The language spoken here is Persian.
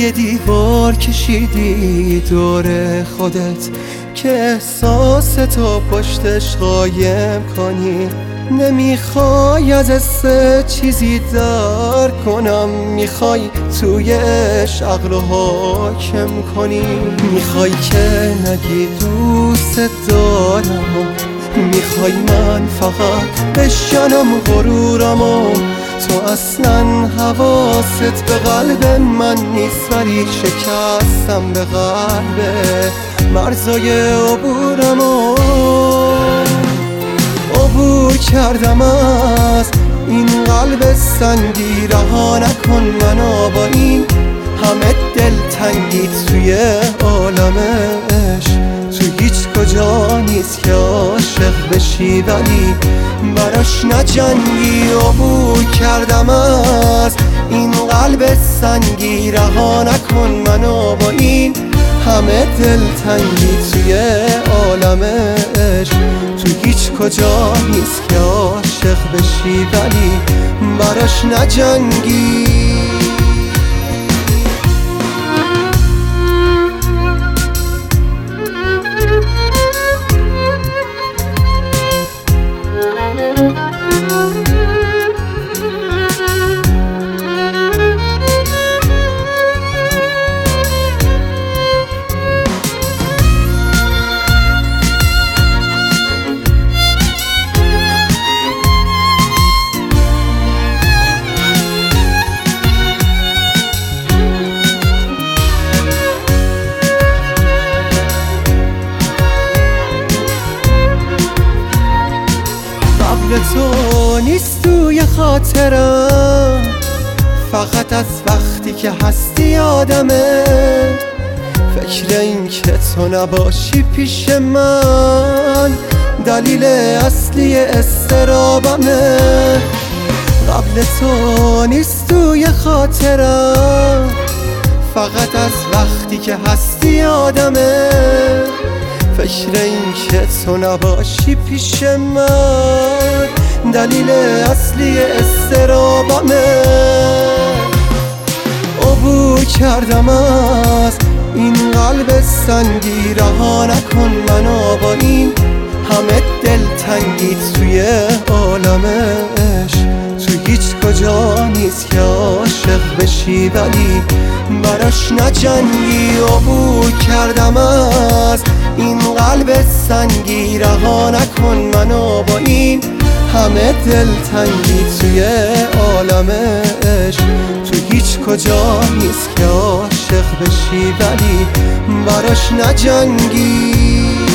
یه دیوار کشیدی دور خودت که احساس تو پشتش قایم کنی. نمیخوای از حس چیزی در کنم، میخوای توی عشق عقل رو حاکم کنی. میخوای که نگی دوست دارم، میخوای من فقط بشکنم غرورمو. تو اصلا حواست به قلب من نیست، ولی شکستم به قلب مرزای عبورمو. عبور کردم از این قلب سنگی، رها نکن منو با این همه دلتنگی. توی عالم عشق تو هیچ کجا نیست که عاشق بشی ولی براش نجنگی. عبور کردم از این قلب سنگی، رها نکن منو با این همه دلتنگی. توی عالم عشق تو هیچ کجا نیست که عاشق بشی ولی براش نجنگی. تو نیست توی خاطرم، فقط از وقتی که هستی یادمه. فکر این که تو نباشی پیش من دلیل اصلی اضطرابمه. قبل تو نیست توی خاطرم، فقط از وقتی که هستی یادمه. فکر این که تو نباشی پیش من دلیل اصلی اضطرابمه. عبور کردم از این قلب سنگی، رها نکن منو با این همه دلتنگی. توی عالم عشق تو هیچ کجا نیست که عاشق بشی ولی براش نجنگی. عبور کردم از این قلب سنگی، رها نکن منو با این همه دلتنگی. توی عالم عشق تو هیچ کجا نیست که عاشق بشی ولی براش نجنگی.